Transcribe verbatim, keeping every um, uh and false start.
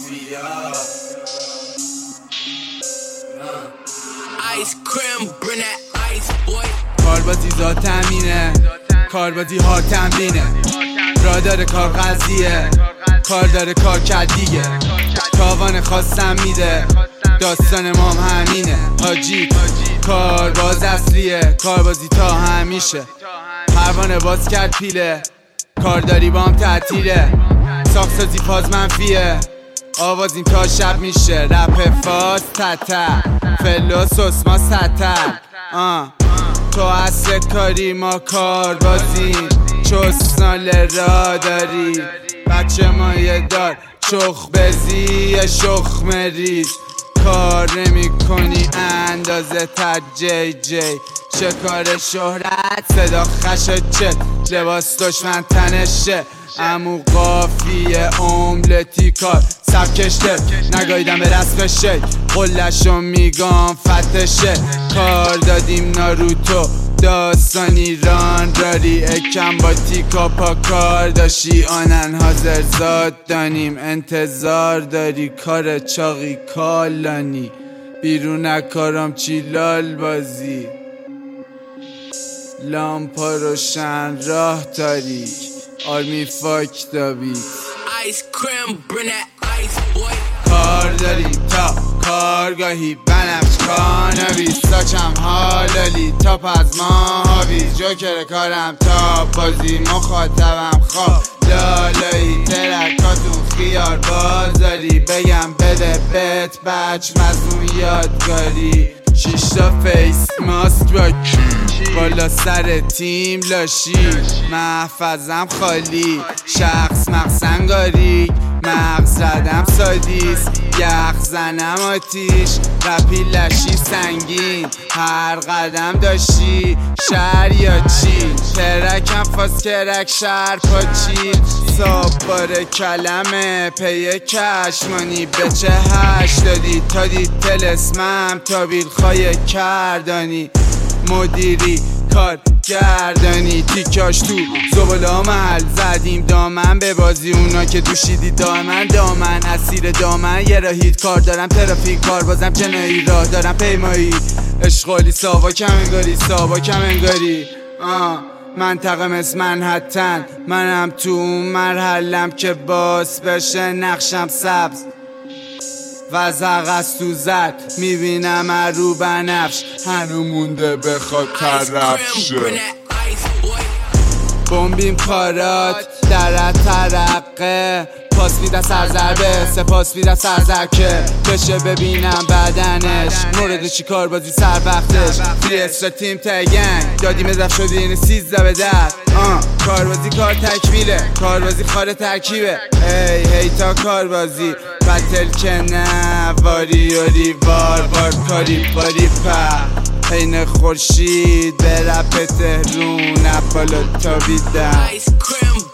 مافیا. Ice cream, bring that ice boy. کاربازی ذات امینه، کاربازی ها تمرینه، را داره کار قضیه، کار داره کار کرد دیگه، تاوان خواستم میده، داستان مام همینه حاجی. کارباز اصلیه، کاربازی تا همیشه، پروانه باز کرد پیله، کارداری بام تعطیله، ساختسازی فاز منفیه، آوازیم تا شب میشه، رپ فاز تتر، فلو سوسما ستر. آه تو اصل کاری ما کاربازیم، چسنال را داری بچه مایه دار، شخ بزی شخ مریض، کار نمی کنی اندازه تر جی جی، شکار شهرت صدا خشه چه لباس دشمن تنشه، امو قافیه املتی کار سبکشته، نگایدم به رسم شی قلشو میگم فتشه، کار دادیم ناروتو داستانی ران راری، اکم با تیکا پا کار داشی آنن حاضر زاد دانیم، انتظار داری کار چاقی کالانی، بیرون اکارم چی لال بازی، لامپا روشن راه تاریک، آرمی فاک دابی. Ice cream, bring that ice boy. کار داریم تا کارگاهی بنفش کانوی، ساچم حالالی تاپ از ما هاویز، جوکر کارم تا بازی مخاطبم خواب لالایی، ترکاتون خیار بازاری، بگم بده بت بچ مزمون یادگاری، شیشتا فیس ماسک با کی بالا سر تیم لاشی، محفظم خالی شخص مقصنگاری، مغز زدم سادیس یخ زنم آتیش، رپی لشی سنگین هر قدم داشتی شهر یا چی، ترکم فاز کرک شهر پاچی، صاب باره کلمه پی کشمانی، به چه هش دادی تا دید تلسمم تا بیلخواه کردانی، مدیری کار گردانی، تیکاش تو زبالا محل زدیم دامن به بازی، اونا که دوشیدی دامن دامن اسیر دامن، یه راهید کار دارم ترافیک کار بازم جنایی، راه دارم پیمایی اشغالی ساوا کمنگاری ساوا کمنگاری. آه منطقه مثل منحتن، منم تو اون مرحلم که باس بشه نقشم سبز، وزق از تو زد میبینم رو بنفش، هنو مونده بخواد طرف شه، بمبیم کارات در ترقه، پاس میده سرزربه سپاس میده سرزرکه، بشه ببینم بدنش مورد چی کار بازی سر وقتش، فری استرا تیم تگنگ دادیم ازف شدی این سیزده به در، آه کاربازی کار تکمیله، کاربازی خار ترکیبه، ای هی تا کاربازی بطل که نه واری واری وار وار کاری باری په این خورشید به رپ تهرون اپالا تا بیدن.